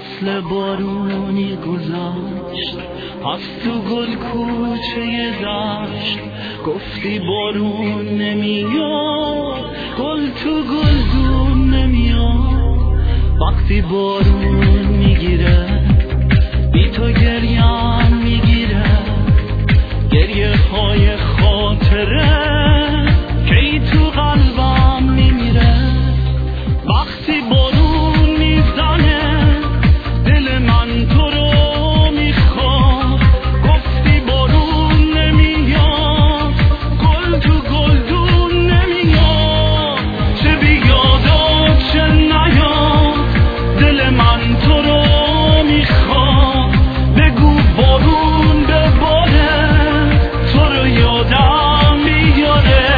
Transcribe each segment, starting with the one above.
فصل بارونی گذشت از تو گل کوچه دشت، گفتی بارون نمیاد، گل تو گلدون نمیاد. وقتی بارون میگیره بی تو گریم میگیره، گریه های خاطره که ای تو قلبم میمیره. وقتی بارون میزنه دل من تو رو میخواد، گفتی بارون نمیاد، گل تو گلدون نمیاد. چه بیاد چه نیاد دل من تو رو میخواد، بگو بارون بباره تو رو یادم میاره.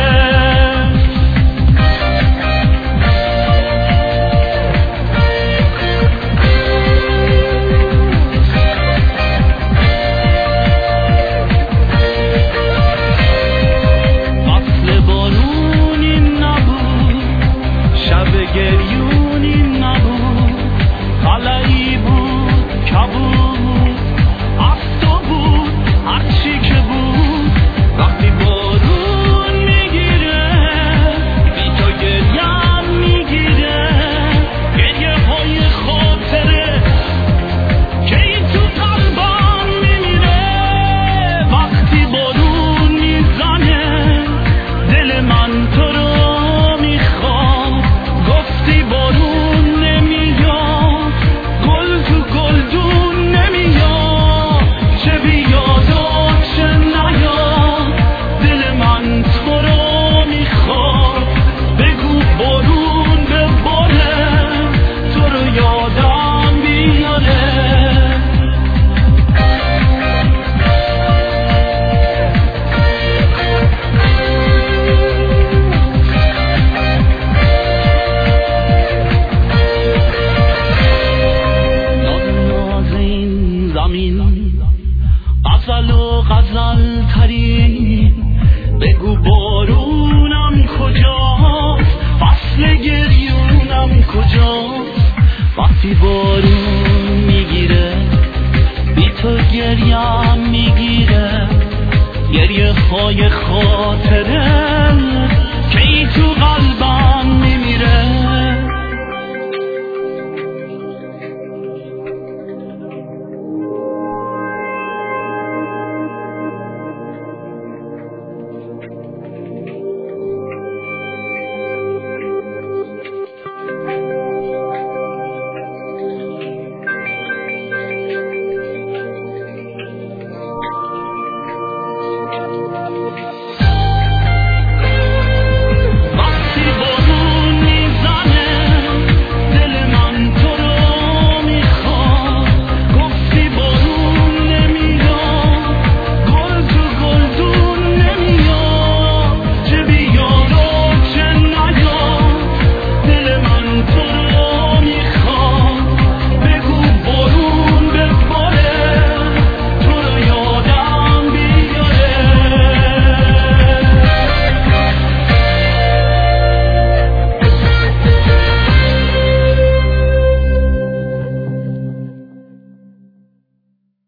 گریونی نبود، خلایی بود، کبود، از تو بود، هرچی که بود. وقتی بارون میگیره بی تو گریم میگیره، گریه های خاطره که ای تو قلبم میمیره. وقتی بارون میزنه دل من تو رو میخواد، گفتی بارون نمیاد، گل تو گلدون نمیاد. چه بیاد و چه نیاد دل من تو رو میخواد، بگو بارون بباره تو رو یادم بیاره. غزل و غزل ترین، بگو بارونم کجاست، فصل گریونم کجاست. وقتی بارون میگیره بی تو گریم میگیره، گریه های